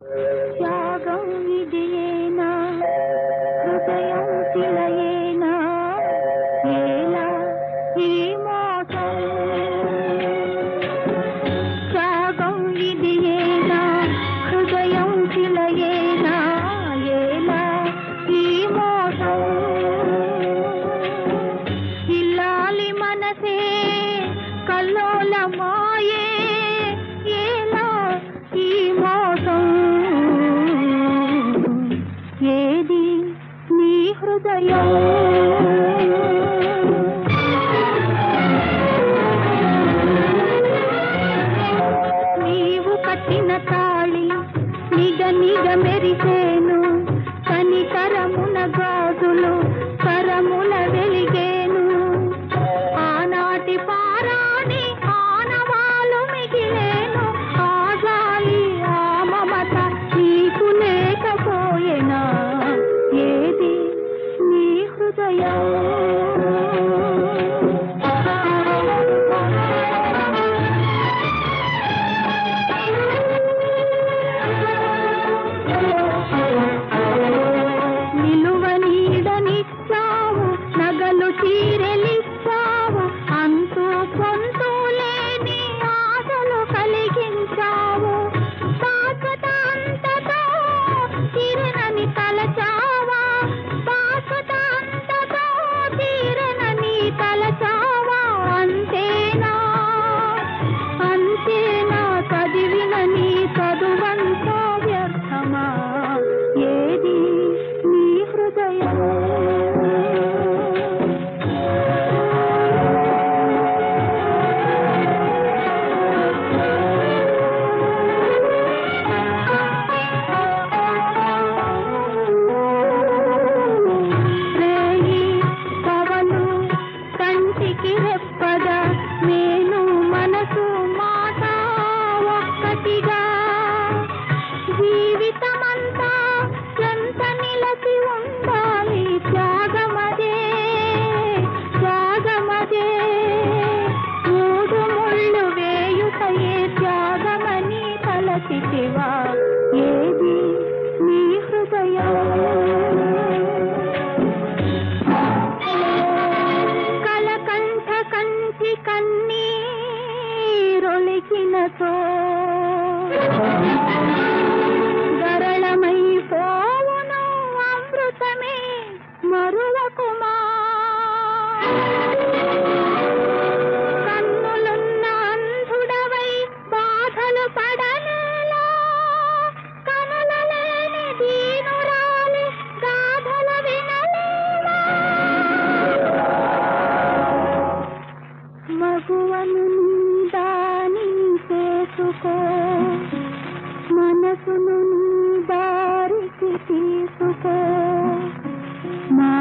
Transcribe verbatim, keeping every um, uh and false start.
త్యాగం ఇదేనా హృదయం శిలయేనా ఏలా ఈ మోసం త్యాగం ఇదేనా హృదయం శిలయేనా ఏలా ఈ మోసం ఇల్లాలి మనసే కల్లోలమాయే ఏలా ఈ మోసం ఏది నీ హృదయం నీవు కట్టిన తాళి నిగ నిగ మెరిసేను కనికరమున గాజులు కరముల వెలిగేను ఆనాటి పారాని ఆనవాలు మిగిలేను ఆ గాలి ఆ మమత నీకు లేకపోయేనా ఏది నీ హృదయం నిలువ నీడనిచ్చావు నగలు చీరెలిచ్చావు అంతూ పొంతూ లేని ఆశలు కలిగించావు శాశ్వత అంతతో తీరనని తలచావా శాశ్వత అంతతో తీరనని తలచావా అంతేనా అంతేనా చదివిన నీ చదువంతా వ్యర్థమా ఏది నీ హృదయం రేయి పవను కంటికి రెప్పగా నేను మనసు మాట ఒక్కటిగా జీవితమంతా ఎంత నిలచి ఉండాలి త్యాగమదే త్యాగమదే మూడు ముళ్ళు వేయుటయే త్యాగమని తలచితివా ఏది నీ హృదయం కలకంఠ కంటి కన్నీరొలికినతో గరళమైపోవును అమృతమే మరువకుమా కన్నులున్న అంధుడవై బాధలు పడనేలా కనుల లేని దీనురాలి గాథల వినలేవా మగువను దాని చేసుకో మనసును నీ దారికి తీసుకో మా